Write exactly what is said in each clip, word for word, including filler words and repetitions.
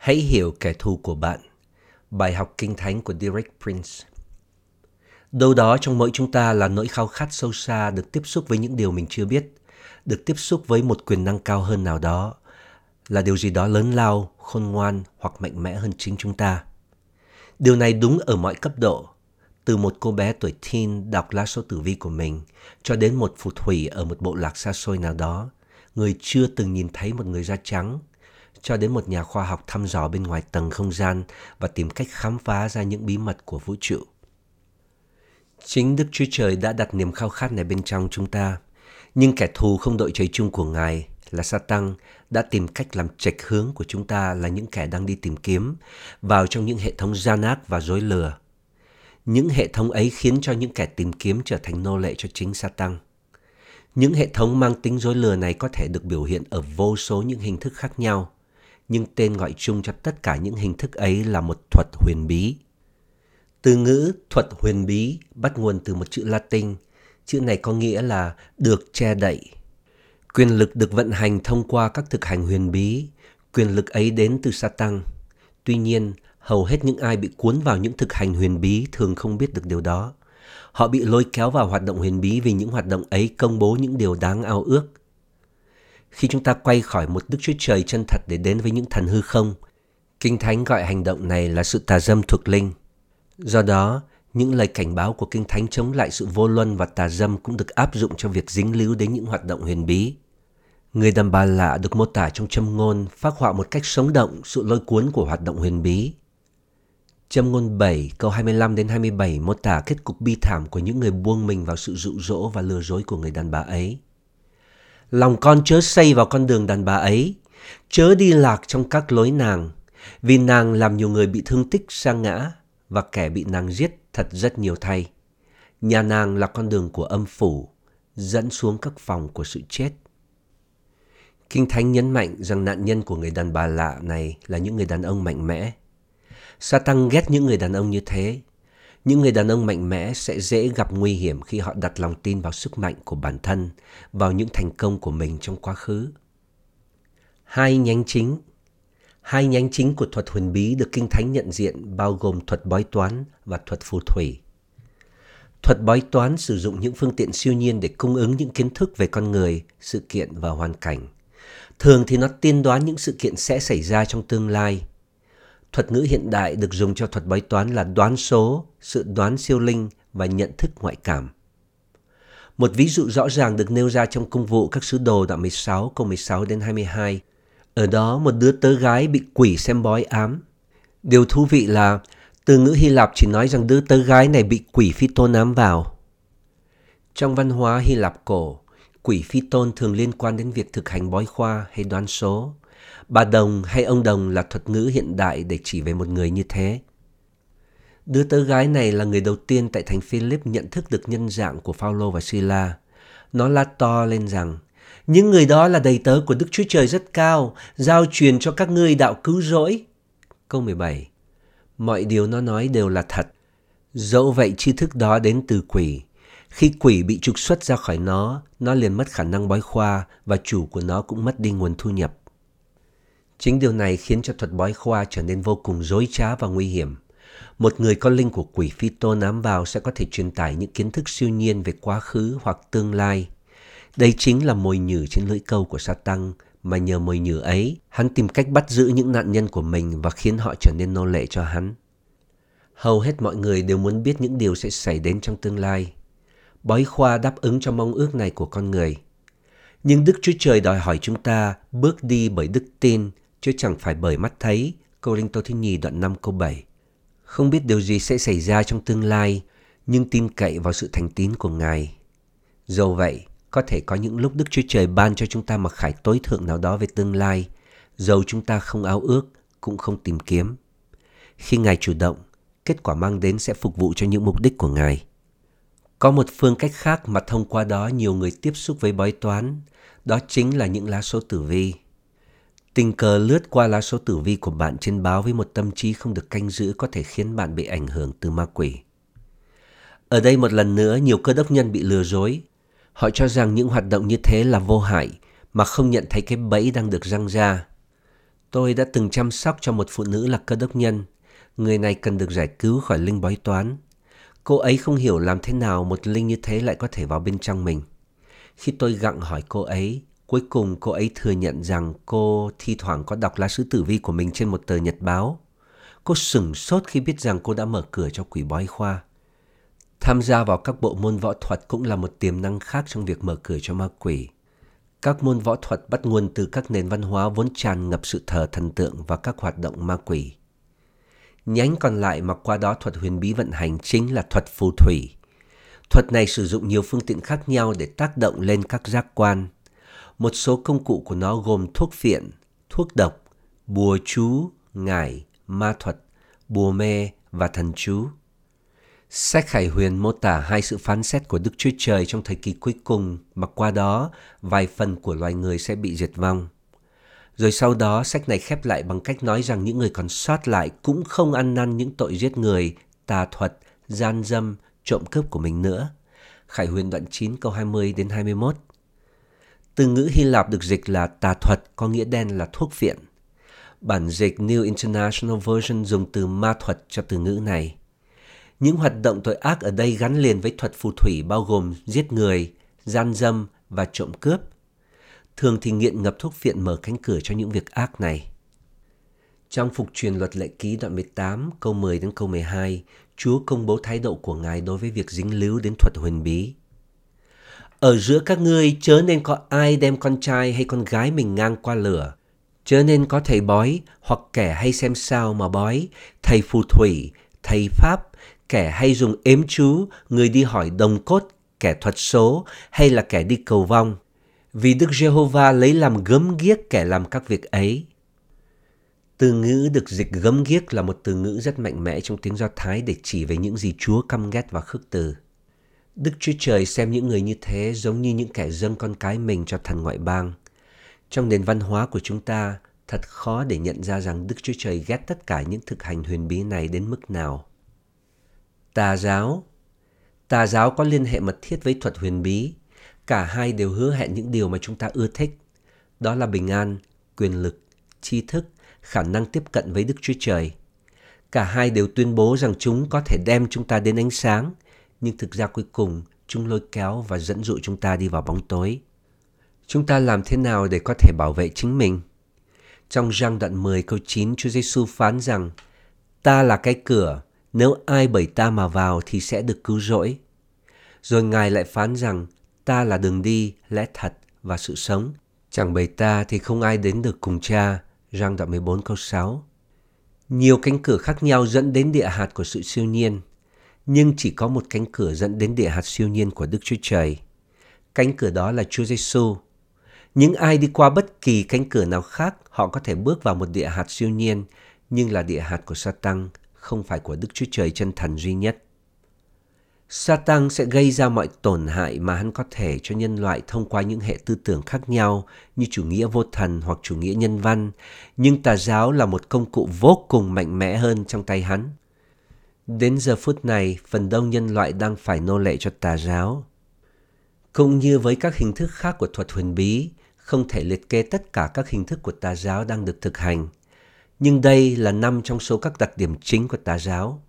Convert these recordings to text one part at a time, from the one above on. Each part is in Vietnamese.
Hãy hiểu kẻ thù của bạn. Bài học kinh thánh của Derek Prince. Đâu đó trong mỗi chúng ta là nỗi khao khát sâu xa được tiếp xúc với những điều mình chưa biết, được tiếp xúc với một quyền năng cao hơn nào đó, là điều gì đó lớn lao, khôn ngoan hoặc mạnh mẽ hơn chính chúng ta. Điều này đúng ở mọi cấp độ, từ một cô bé tuổi teen đọc lá số tử vi của mình, cho đến một phù thủy ở một bộ lạc xa xôi nào đó, người chưa từng nhìn thấy một người da trắng, cho đến một nhà khoa học thăm dò bên ngoài tầng không gian và tìm cách khám phá ra những bí mật của vũ trụ. Chính Đức Chúa Trời đã đặt niềm khao khát này bên trong chúng ta, nhưng kẻ thù không đội trời chung của Ngài là Sa-tăng đã tìm cách làm chệch hướng của chúng ta là những kẻ đang đi tìm kiếm vào trong những hệ thống gian ác và dối lừa. Những hệ thống ấy khiến cho những kẻ tìm kiếm trở thành nô lệ cho chính Sa-tăng. Những hệ thống mang tính dối lừa này có thể được biểu hiện ở vô số những hình thức khác nhau, nhưng tên gọi chung cho tất cả những hình thức ấy là một thuật huyền bí. Từ ngữ thuật huyền bí bắt nguồn từ một chữ Latin. Chữ này có nghĩa là được che đậy. Quyền lực được vận hành thông qua các thực hành huyền bí. Quyền lực ấy đến từ Sa-tăng. Tuy nhiên, hầu hết những ai bị cuốn vào những thực hành huyền bí thường không biết được điều đó. Họ bị lôi kéo vào hoạt động huyền bí vì những hoạt động ấy công bố những điều đáng ao ước. Khi chúng ta quay khỏi một Đức Chúa Trời chân thật để đến với những thần hư không, Kinh Thánh gọi hành động này là sự tà dâm thuộc linh. Do đó, những lời cảnh báo của Kinh Thánh chống lại sự vô luân và tà dâm cũng được áp dụng cho việc dính líu đến những hoạt động huyền bí. Người đàn bà lạ được mô tả trong châm ngôn phác họa một cách sống động sự lôi cuốn của hoạt động huyền bí. Châm ngôn bảy câu hai mươi lăm đến hai mươi bảy mô tả kết cục bi thảm của những người buông mình vào sự dụ dỗ và lừa dối của người đàn bà ấy. Lòng con chớ xây vào con đường đàn bà ấy, chớ đi lạc trong các lối nàng, vì nàng làm nhiều người bị thương tích sa ngã và kẻ bị nàng giết thật rất nhiều thay. Nhà nàng là con đường của âm phủ, dẫn xuống các phòng của sự chết. Kinh Thánh nhấn mạnh rằng nạn nhân của người đàn bà lạ này là những người đàn ông mạnh mẽ. Sa-tăng ghét những người đàn ông như thế. Những người đàn ông mạnh mẽ sẽ dễ gặp nguy hiểm khi họ đặt lòng tin vào sức mạnh của bản thân, vào những thành công của mình trong quá khứ. Hai nhánh chính Hai nhánh chính của thuật huyền bí được Kinh Thánh nhận diện bao gồm thuật bói toán và thuật phù thủy. Thuật bói toán sử dụng những phương tiện siêu nhiên để cung ứng những kiến thức về con người, sự kiện và hoàn cảnh. Thường thì nó tiên đoán những sự kiện sẽ xảy ra trong tương lai. Thuật ngữ hiện đại được dùng cho thuật bói toán là đoán số, sự đoán siêu linh và nhận thức ngoại cảm. Một ví dụ rõ ràng được nêu ra trong Công vụ các sứ đồ đoạn mười sáu câu mười sáu đến hai mươi hai. Ở đó một đứa tớ gái bị quỷ xem bói ám. Điều thú vị là từ ngữ Hy Lạp chỉ nói rằng đứa tớ gái này bị quỷ phi tôn ám vào. Trong văn hóa Hy Lạp cổ, quỷ phi tôn thường liên quan đến việc thực hành bói khoa hay đoán số. Bà đồng hay ông đồng là thuật ngữ hiện đại để chỉ về một người như thế. Đứa tớ gái này là người đầu tiên tại thành Philip nhận thức được nhân dạng của Phao-lô và Si-la. Nó la to lên rằng, những người đó là đầy tớ của Đức Chúa Trời rất cao, giao truyền cho các ngươi đạo cứu rỗi. Câu mười bảy. Mọi điều nó nói đều là thật. Dẫu vậy tri thức đó đến từ quỷ. Khi quỷ bị trục xuất ra khỏi nó, nó liền mất khả năng bói khoa và chủ của nó cũng mất đi nguồn thu nhập. Chính điều này khiến cho thuật bói khoa trở nên vô cùng dối trá và nguy hiểm. Một người có linh của quỷ phi tôn ám vào sẽ có thể truyền tải những kiến thức siêu nhiên về quá khứ hoặc tương lai. Đây chính là mồi nhử trên lưỡi câu của Sa-tăng, mà nhờ mồi nhử ấy, hắn tìm cách bắt giữ những nạn nhân của mình và khiến họ trở nên nô lệ cho hắn. Hầu hết mọi người đều muốn biết những điều sẽ xảy đến trong tương lai. Bói khoa đáp ứng cho mong ước này của con người. Nhưng Đức Chúa Trời đòi hỏi chúng ta bước đi bởi đức tin, chứ chẳng phải bởi mắt thấy. Cô-rinh-tô thứ nhì đoạn năm câu bảy. Không biết điều gì sẽ xảy ra trong tương lai, nhưng tin cậy vào sự thành tín của Ngài. Dẫu vậy, có thể có những lúc Đức Chúa Trời ban cho chúng ta mặc khải tối thượng nào đó về tương lai, dầu chúng ta không ao ước, cũng không tìm kiếm. Khi Ngài chủ động, kết quả mang đến sẽ phục vụ cho những mục đích của Ngài. Có một phương cách khác mà thông qua đó nhiều người tiếp xúc với bói toán, đó chính là những lá số tử vi. Tình cờ lướt qua lá số tử vi của bạn trên báo với một tâm trí không được canh giữ có thể khiến bạn bị ảnh hưởng từ ma quỷ. Ở đây một lần nữa nhiều cơ đốc nhân bị lừa dối. Họ cho rằng những hoạt động như thế là vô hại mà không nhận thấy cái bẫy đang được giăng ra. Tôi đã từng chăm sóc cho một phụ nữ là Cơ đốc nhân. Người này cần được giải cứu khỏi linh bói toán. Cô ấy không hiểu làm thế nào một linh như thế lại có thể vào bên trong mình. Khi tôi gặng hỏi cô ấy, cuối cùng cô ấy thừa nhận rằng cô thi thoảng có đọc lá sứ tử vi của mình trên một tờ nhật báo. Cô sửng sốt khi biết rằng cô đã mở cửa cho quỷ bói khoa. Tham gia vào các bộ môn võ thuật cũng là một tiềm năng khác trong việc mở cửa cho ma quỷ. Các môn võ thuật bắt nguồn từ các nền văn hóa vốn tràn ngập sự thờ thần tượng và các hoạt động ma quỷ. Nhánh còn lại mà qua đó thuật huyền bí vận hành chính là thuật phù thủy. Thuật này sử dụng nhiều phương tiện khác nhau để tác động lên các giác quan. Một số công cụ của nó gồm thuốc phiện, thuốc độc, bùa chú, ngải, ma thuật, bùa mê và thần chú. Sách Khải Huyền mô tả hai sự phán xét của Đức Chúa Trời trong thời kỳ cuối cùng mà qua đó vài phần của loài người sẽ bị diệt vong. Rồi sau đó sách này khép lại bằng cách nói rằng những người còn sót lại cũng không ăn năn những tội giết người, tà thuật, gian dâm, trộm cướp của mình nữa. Khải Huyền đoạn chín câu hai mươi đến hai mươi mốt. Từ ngữ Hy Lạp được dịch là tà thuật có nghĩa đen là thuốc phiện. Bản dịch New International Version dùng từ ma thuật cho từ ngữ này. Những hoạt động tội ác ở đây gắn liền với thuật phù thủy bao gồm giết người, gian dâm và trộm cướp. Thường thì nghiện ngập thuốc phiện mở cánh cửa cho những việc ác này. Trong Phục truyền luật lệ ký đoạn mười tám câu mười đến câu mười hai, Chúa công bố thái độ của Ngài đối với việc dính líu đến thuật huyền bí. Ở giữa các ngươi chớ nên có ai đem con trai hay con gái mình ngang qua lửa. Chớ nên có thầy bói hoặc kẻ hay xem sao mà bói, thầy phù thủy, thầy pháp, kẻ hay dùng ếm chú, người đi hỏi đồng cốt, kẻ thuật số hay là kẻ đi cầu vong. Vì Đức Giê-hô-va lấy làm gớm ghiếc kẻ làm các việc ấy. Từ ngữ được dịch gớm ghiếc là một từ ngữ rất mạnh mẽ trong tiếng Do Thái để chỉ về những gì Chúa căm ghét và khước từ. Đức Chúa Trời xem những người như thế giống như những kẻ dâng con cái mình cho thần ngoại bang. Trong nền văn hóa của chúng ta, thật khó để nhận ra rằng Đức Chúa Trời ghét tất cả những thực hành huyền bí này đến mức nào. Tà giáo Tà giáo có liên hệ mật thiết với thuật huyền bí. Cả hai đều hứa hẹn những điều mà chúng ta ưa thích. Đó là bình an, quyền lực, tri thức, khả năng tiếp cận với Đức Chúa Trời. Cả hai đều tuyên bố rằng chúng có thể đem chúng ta đến ánh sáng, nhưng thực ra cuối cùng chúng lôi kéo và dẫn dụ chúng ta đi vào bóng tối. Chúng ta làm thế nào để có thể bảo vệ chính mình? Trong Giăng đoạn mười câu chín, Chúa Giêsu phán rằng: Ta là cái cửa, nếu ai bởi ta mà vào thì sẽ được cứu rỗi. Rồi Ngài lại phán rằng: Ta là đường đi, lẽ thật và sự sống. Chẳng bởi ta thì không ai đến được cùng Cha. Giăng đoạn mười bốn câu sáu. Nhiều cánh cửa khác nhau dẫn đến địa hạt của sự siêu nhiên, nhưng chỉ có một cánh cửa dẫn đến địa hạt siêu nhiên của Đức Chúa Trời. Cánh cửa đó là Chúa Giêsu. Những ai đi qua bất kỳ cánh cửa nào khác, họ có thể bước vào một địa hạt siêu nhiên, nhưng là địa hạt của Sa-tăng, không phải của Đức Chúa Trời chân thần duy nhất. Sa-tăng sẽ gây ra mọi tổn hại mà hắn có thể cho nhân loại thông qua những hệ tư tưởng khác nhau như chủ nghĩa vô thần hoặc chủ nghĩa nhân văn, nhưng tà giáo là một công cụ vô cùng mạnh mẽ hơn trong tay hắn. Đến giờ phút này, phần đông nhân loại đang phải nô lệ cho tà giáo. Cũng như với các hình thức khác của thuật huyền bí, không thể liệt kê tất cả các hình thức của tà giáo đang được thực hành. Nhưng đây là năm trong số các đặc điểm chính của tà giáo.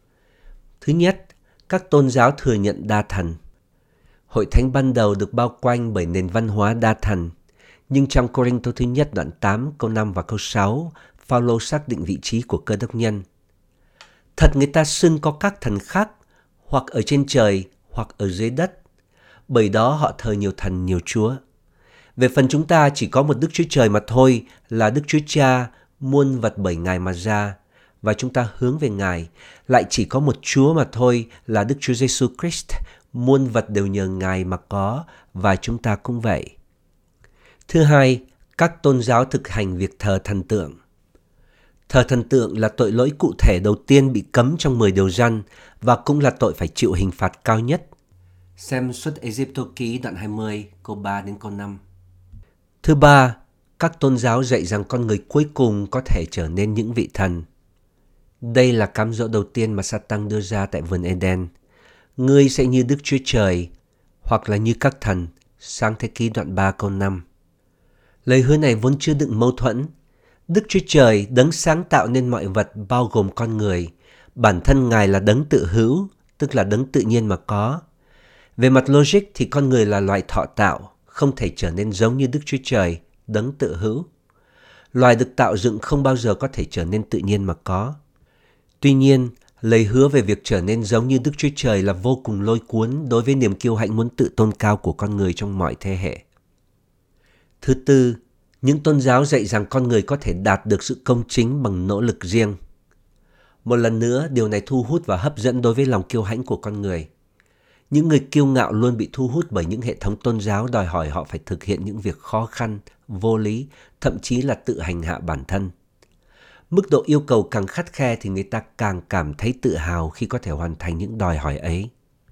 Thứ nhất, các tôn giáo thừa nhận đa thần. Hội thánh ban đầu được bao quanh bởi nền văn hóa đa thần. Nhưng trong Cô-rinh-tô thứ nhất đoạn tám câu năm và câu sáu, Phao-lô xác định vị trí của Cơ đốc nhân. Thật người ta xưng có các thần khác, hoặc ở trên trời, hoặc ở dưới đất. Bởi đó họ thờ nhiều thần, nhiều chúa. Về phần chúng ta chỉ có một Đức Chúa Trời mà thôi, là Đức Chúa Cha, muôn vật bởi Ngài mà ra, và chúng ta hướng về Ngài. Lại chỉ có một Chúa mà thôi, là Đức Chúa Giêsu Christ, muôn vật đều nhờ Ngài mà có, và chúng ta cũng vậy. Thứ hai, các tôn giáo thực hành việc thờ thần tượng. Thờ thần tượng là tội lỗi cụ thể đầu tiên bị cấm trong mười điều răn và cũng là tội phải chịu hình phạt cao nhất. Xem Xuất Ê-díp-tô ký đoạn hai mươi, câu ba đến câu năm. Thứ ba, các tôn giáo dạy rằng con người cuối cùng có thể trở nên những vị thần. Đây là cám dỗ đầu tiên mà Sa-tăng đưa ra tại vườn Eden. Ngươi sẽ như Đức Chúa Trời, hoặc là như các thần. Sáng thế ký đoạn ba câu năm. Lời hứa này vốn chưa đựng mâu thuẫn. Đức Chúa Trời, đấng sáng tạo nên mọi vật bao gồm con người, bản thân Ngài là đấng tự hữu, tức là đấng tự nhiên mà có. Về mặt logic thì con người là loài thọ tạo, không thể trở nên giống như Đức Chúa Trời, đấng tự hữu. Loài được tạo dựng không bao giờ có thể trở nên tự nhiên mà có. Tuy nhiên, lời hứa về việc trở nên giống như Đức Chúa Trời là vô cùng lôi cuốn đối với niềm kiêu hãnh muốn tự tôn cao của con người trong mọi thế hệ. Thứ tư, những tôn giáo dạy rằng con người có thể đạt được sự công chính bằng nỗ lực riêng. Một lần nữa, điều này thu hút và hấp dẫn đối với lòng kiêu hãnh của con người. Những người kiêu ngạo luôn bị thu hút bởi những hệ thống tôn giáo đòi hỏi họ phải thực hiện những việc khó khăn, vô lý, thậm chí là tự hành hạ bản thân. Mức độ yêu cầu càng khắt khe thì người ta càng cảm thấy tự hào khi có thể hoàn thành những đòi hỏi ấy.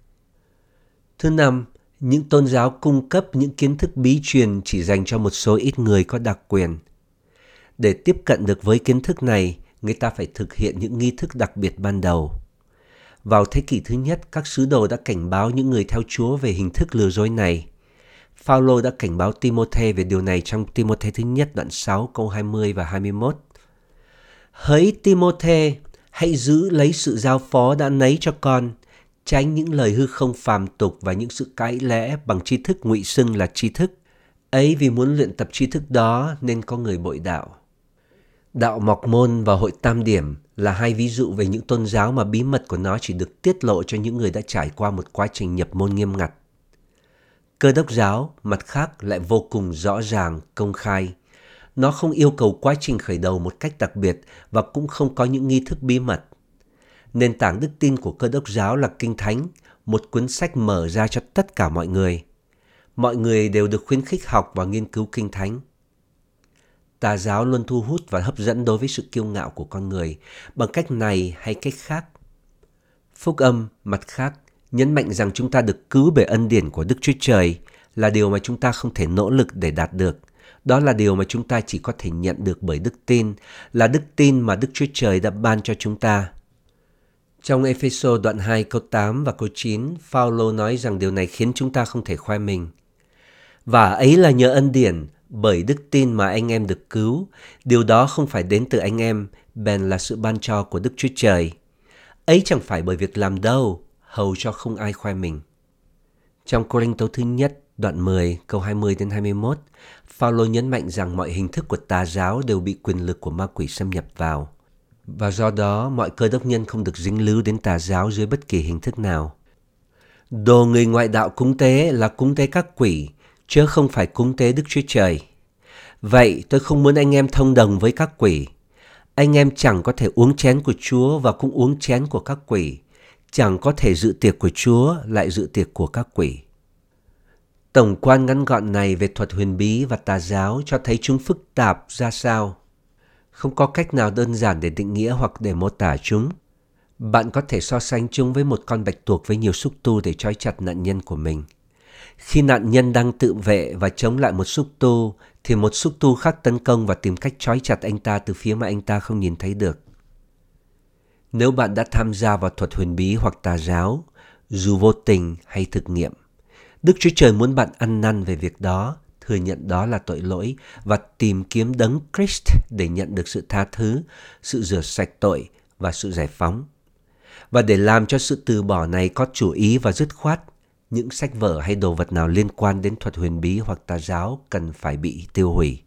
Thứ năm, những tôn giáo cung cấp những kiến thức bí truyền chỉ dành cho một số ít người có đặc quyền. Để tiếp cận được với kiến thức này, người ta phải thực hiện những nghi thức đặc biệt ban đầu. Vào thế kỷ thứ nhất, các sứ đồ đã cảnh báo những người theo Chúa về hình thức lừa dối này. Phao-lô đã cảnh báo Ti-mô-thê về điều này trong Ti-mô-thê thứ nhất đoạn sáu câu hai mươi và hai mươi mốt. Hỡi Ti-mô-thê, hãy giữ lấy sự giao phó đã nấy cho con, tránh những lời hư không phàm tục và những sự cãi lẽ bằng tri thức ngụy xưng là tri thức. Ấy vì muốn luyện tập tri thức đó nên có người bội đạo. Đạo Mọc Môn và Hội Tam Điểm là hai ví dụ về những tôn giáo mà bí mật của nó chỉ được tiết lộ cho những người đã trải qua một quá trình nhập môn nghiêm ngặt. Cơ đốc giáo, mặt khác, lại vô cùng rõ ràng, công khai. Nó không yêu cầu quá trình khởi đầu một cách đặc biệt và cũng không có những nghi thức bí mật. Nền tảng đức tin của Cơ đốc giáo là Kinh Thánh, một cuốn sách mở ra cho tất cả mọi người. Mọi người đều được khuyến khích học và nghiên cứu Kinh Thánh. Tà giáo luôn thu hút và hấp dẫn đối với sự kiêu ngạo của con người, bằng cách này hay cách khác. Phúc âm, mặt khác, nhấn mạnh rằng chúng ta được cứu bởi ân điển của Đức Chúa Trời là điều mà chúng ta không thể nỗ lực để đạt được. Đó là điều mà chúng ta chỉ có thể nhận được bởi đức tin, là đức tin mà Đức Chúa Trời đã ban cho chúng ta. Trong Ê-phê-sô đoạn hai câu tám và câu chín, Phao-lô nói rằng điều này khiến chúng ta không thể khoe mình. Và ấy là nhờ ân điển, bởi đức tin mà anh em được cứu, điều đó không phải đến từ anh em, bèn là sự ban cho của Đức Chúa Trời. Ấy chẳng phải bởi việc làm đâu, hầu cho không ai khoe mình. Trong Cô-rinh-tô thứ nhất, đoạn mười, câu hai mươi đến hai mươi mốt, Phao-lô nhấn mạnh rằng mọi hình thức của tà giáo đều bị quyền lực của ma quỷ xâm nhập vào. Và do đó, mọi cơ đốc nhân không được dính líu đến tà giáo dưới bất kỳ hình thức nào. Đồ người ngoại đạo cúng tế là cúng tế các quỷ, chứ không phải cúng tế Đức Chúa Trời. Vậy tôi không muốn anh em thông đồng với các quỷ. Anh em chẳng có thể uống chén của Chúa và cũng uống chén của các quỷ. Chẳng có thể dự tiệc của Chúa lại dự tiệc của các quỷ. Tổng quan ngắn gọn này về thuật huyền bí và tà giáo cho thấy chúng phức tạp ra sao. Không có cách nào đơn giản để định nghĩa hoặc để mô tả chúng. Bạn có thể so sánh chúng với một con bạch tuộc với nhiều xúc tu để trói chặt nạn nhân của mình. Khi nạn nhân đang tự vệ và chống lại một xúc tu, thì một xúc tu khác tấn công và tìm cách trói chặt anh ta từ phía mà anh ta không nhìn thấy được. Nếu bạn đã tham gia vào thuật huyền bí hoặc tà giáo, dù vô tình hay thực nghiệm, Đức Chúa Trời muốn bạn ăn năn về việc đó, thừa nhận đó là tội lỗi và tìm kiếm đấng Christ để nhận được sự tha thứ, sự rửa sạch tội và sự giải phóng. Và để làm cho sự từ bỏ này có chủ ý và dứt khoát, những sách vở hay đồ vật nào liên quan đến thuật huyền bí hoặc tà giáo cần phải bị tiêu hủy.